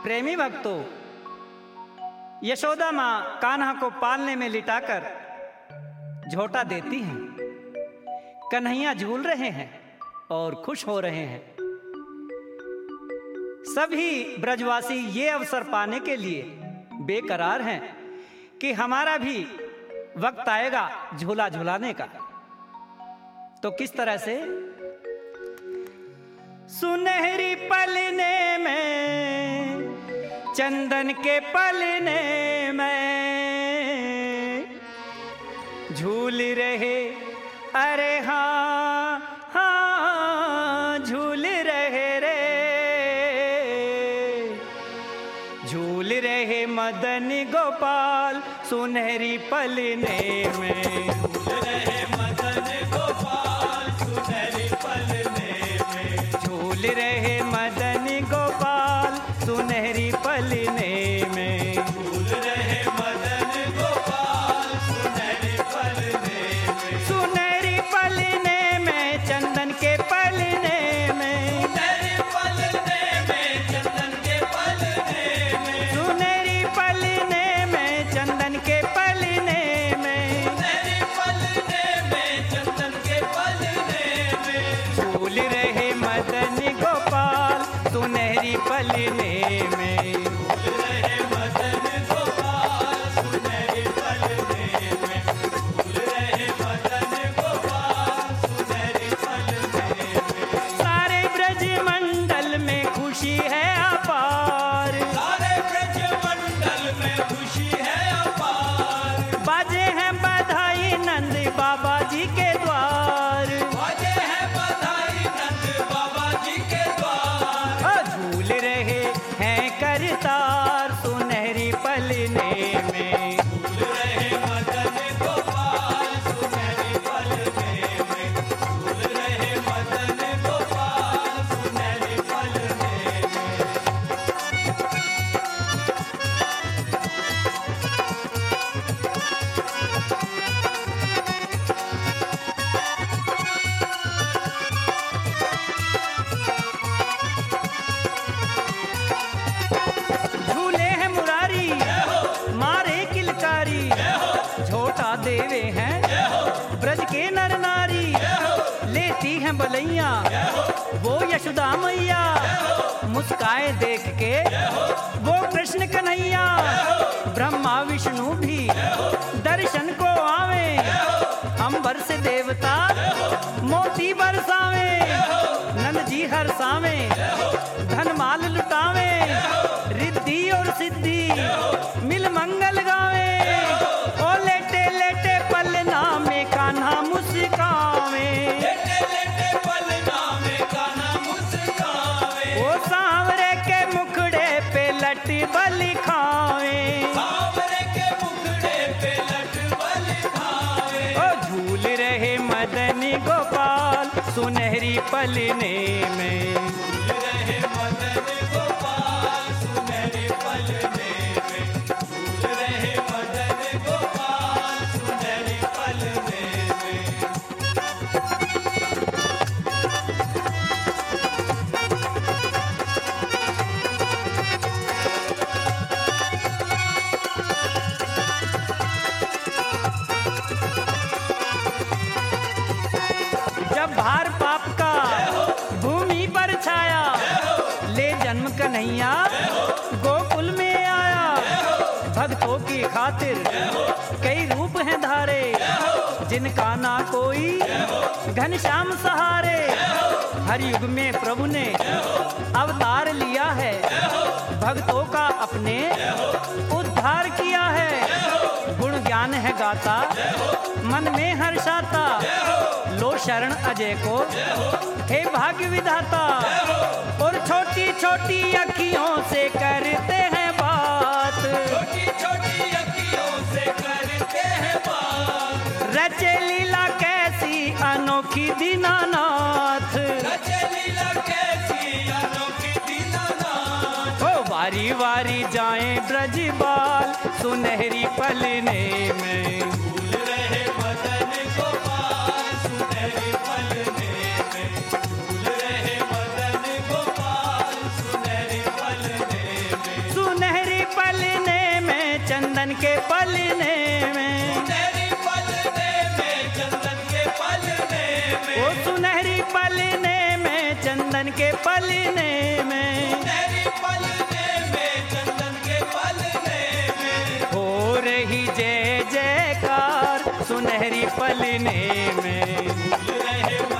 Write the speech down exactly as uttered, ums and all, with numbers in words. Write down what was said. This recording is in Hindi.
प्रेमी भक्तों, यशोदा माँ कान्हा को पालने में लिटाकर झोंटा देती हैं। कन्हैया झूल रहे हैं और खुश हो रहे हैं। सभी ब्रजवासी ये अवसर पाने के लिए बेकरार हैं कि हमारा भी वक्त आएगा झूला झूलाने का। तो किस तरह से? सुनहरी पलने में, चंदन के पलने में झूल रहे, अरे हाँ हाँ झूल रहे रे, झूल रहे मदन गोपाल सुनहरी पलने में, झूल रहे मदन गोपाल सुनहरी पलने में, झूल रहे मदन गोपाल सुनहरी पलने में, झूल रहे मदन गोपाल सुनहरी पलने में, सुनहरी पलने में चंदन के पलने में, सुनहरी पलने में चंदन के पलने में, सुनहरी पलने में चंदन के पलने में, सुनहरी पलने में चंदन के पलने में, झूल रहे मदन गोपाल सुनहरी पलने में, झूल रहे मदन गोपाल सुनहरी पलने में, झूल रहे मदन गोपाल सुनहरी पलने में। सारे ब्रज मंडल में खुशी है अपार, सारे ब्रज मंडल में खुशी है अपार, बाजे हैं बधाई नंद बाबा जी के द्वार, बाजे हैं बधाई नंद बाबा जी के द्वार, और झूल रहे हैं करतार सुनहरी पलने में, झूल रहे मदन गोपाल सुनहरी पलने में, झूल रहे मदन गोपाल सुनहरी पलने में। झूले हैं मुरारी मारे किलकारी, झोटा देवे हैं ब्रज के नर नारी, लेती हैं बलैया वो यशोदा मैया, मुस्काए देख के वो कृष्ण कन्हैया, ब्रह्मा विष्णु भी दर्शन को आवे, अंबर से देवता मोती बरसावे, नंद जी हरसावे धन माल लुटावे, रिद्धि और सिद्धि मिल मंगल गावे, ओ लेटे लेटे पलना में कान्हा मुस्कावे, लेटे लेटे पलना में कान्हा मुस्कावे, ओ सांवरे के मुखड़े पे लट बल खावे, सांवरे के मुखड़े पे लट बल खावे, ओ झूल रहे मदन गोपाल सुनहरी पलने में, झूल रहे मदन गोपाल सुनहरी पलने में, झूल रहे मदन गोपाल सुनहरी पलने में। जब भार पाप का भूमि पर छाया, ले जन्म कन्हैया गोकुल में आया, भक्तों की खातिर कई रूप हैं धारे, जिनका ना कोई घनश्याम सहारे, हर युग में प्रभु ने अवतार लिया है, भक्तों का अपने उद्धार किया है, गुण ज्ञान है गाता मन में हर्षाता, लो शरण अजय को हे भाग्य विधाता, और छोटी छोटी अखियों से करते हैं बात, छोटी छोटी अखियों से करते हैं बात, रचे लीला कैसी अनोखी दीनानाथ, रचे लीला कैसी अनोखी दीनानाथ, ओ वारी वारी जाएं ब्रजबाल सुनहरी पलने में, झूल रहे मदन गोपाल सुनहरी पलने में, झूल रहे मदन गोपाल सुनहरी पलने में। के पलने में, सुनहरी पलने में चंदन के पलने में, ओ सुनहरी पलने में चंदन के पलने में, सुनहरी पलने में चंदन के पलने में, हो रही जय जयकार सुनहरी पलने में। रहे